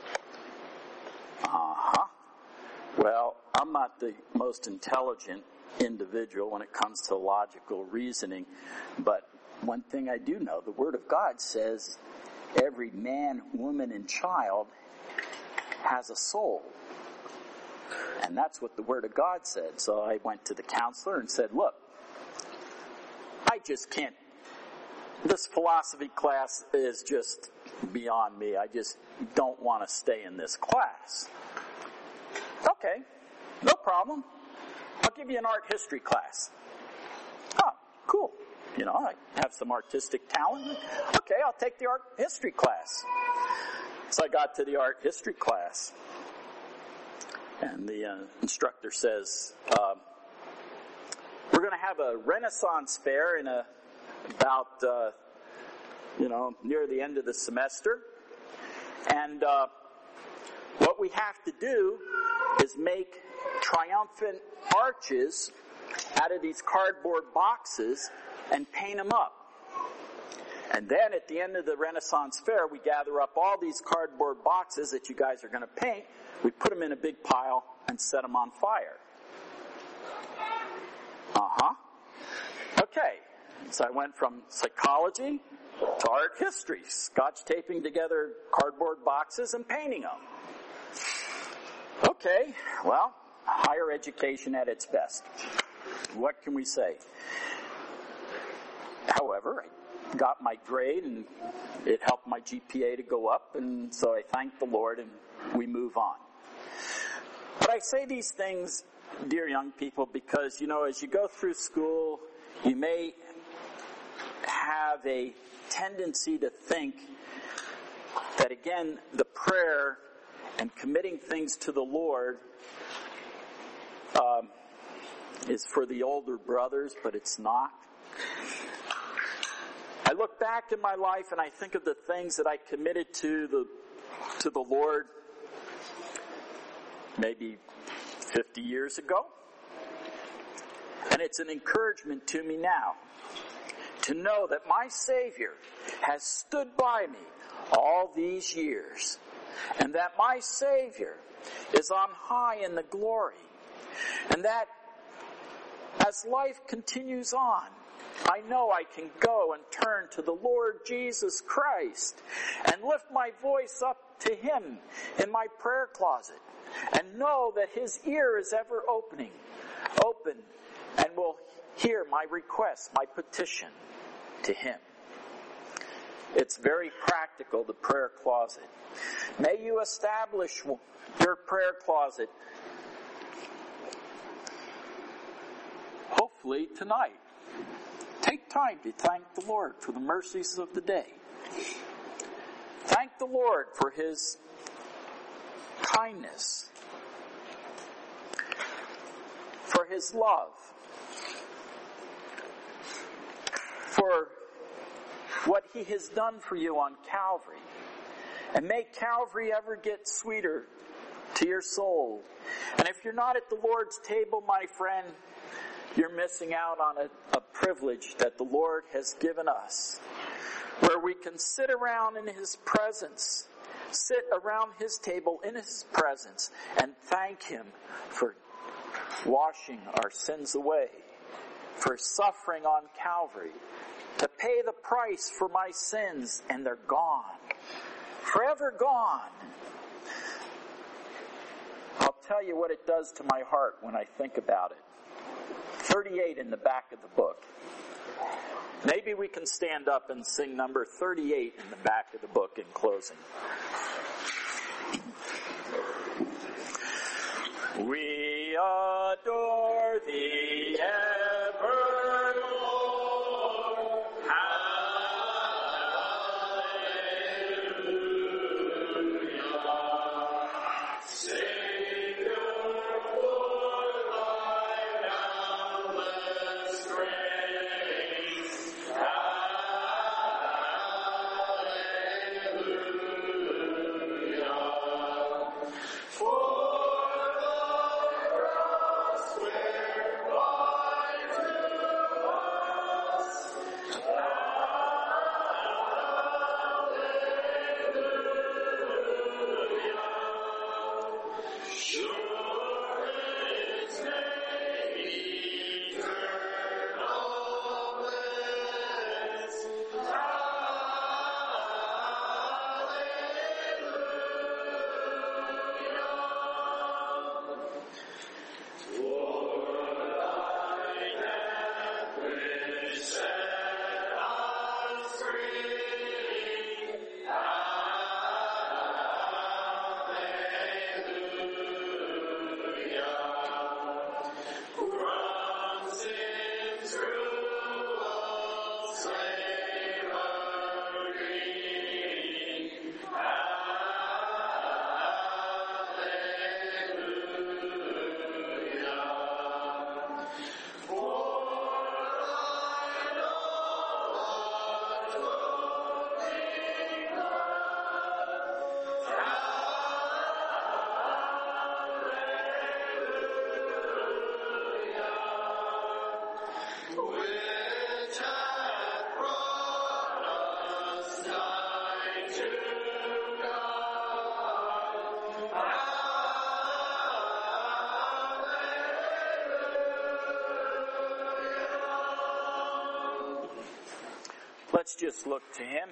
Well, I'm not the most intelligent individual when it comes to logical reasoning, but one thing I do know, the Word of God says every man, woman, and child has a soul. And that's what the Word of God said. So I went to the counselor and said, look, I just can't. This philosophy class is just beyond me. I just don't want to stay in this class. Okay, no problem. I'll give you an art history class. Oh, cool. I have some artistic talent. Okay, I'll take the art history class. So I got to the art history class. And the instructor says, we're going to have a Renaissance fair in about near the end of the semester. And what we have to do is make triumphant arches out of these cardboard boxes and paint them up. And then at the end of the Renaissance fair, we gather up all these cardboard boxes that you guys are going to paint. We put them in a big pile and set them on fire. Okay. So I went from psychology to art history, scotch taping together cardboard boxes and painting them. Okay, well, higher education at its best. What can we say? However, I got my grade and it helped my GPA to go up, and so I thank the Lord and we move on. But I say these things, dear young people, because, as you go through school, you may have a tendency to think that, again, the prayer and committing things to the Lord is for the older brothers, but it's not. I look back in my life and I think of the things that I committed to the Lord maybe 50 years ago. And it's an encouragement to me now to know that my Savior has stood by me all these years, and that my Savior is on high in the glory, and that as life continues on, I know I can go and turn to the Lord Jesus Christ and lift my voice up to Him in my prayer closet and know that His ear is ever open, and will hear my request, my petition to Him. It's very practical, the prayer closet. May you establish your prayer closet, hopefully tonight. Take time to thank the Lord for the mercies of the day. Thank the Lord for His kindness, for His love, for what He has done for you on Calvary. And may Calvary ever get sweeter to your soul. And if you're not at the Lord's table, my friend, you're missing out on a privilege that the Lord has given us, where we can sit around in His presence, sit around His table in His presence, and thank Him for washing our sins away, for suffering on Calvary, to pay the price for my sins, and they're gone. Forever gone. I'll tell you what it does to my heart when I think about it. 38 in the back of the book. Maybe we can stand up and sing number 38 in the back of the book in closing. We adore Thee ever, Lord. Hallelujah. Savior, for Thy boundless grace. Hallelujah. For let's just look to Him.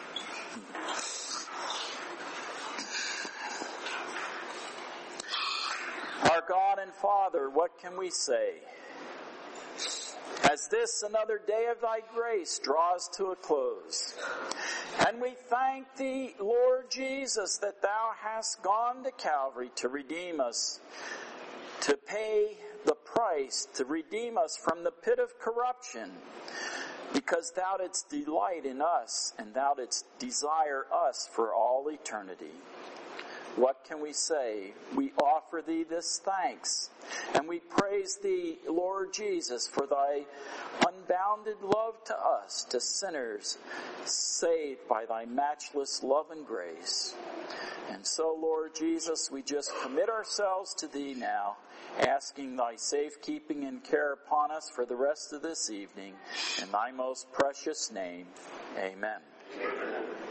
Our God and Father, what can we say? As this another day of Thy grace draws to a close, and we thank Thee, Lord Jesus, that Thou hast gone to Calvary to redeem us, to pay the price, to redeem us from the pit of corruption, because Thou didst delight in us, and Thou didst desire us for all eternity. What can we say? We offer Thee this thanks, and we praise Thee, Lord Jesus, for Thy unbounded love to us, to sinners saved by Thy matchless love and grace. And so, Lord Jesus, we just commit ourselves to Thee now, asking Thy safekeeping and care upon us for the rest of this evening. In Thy most precious name, amen.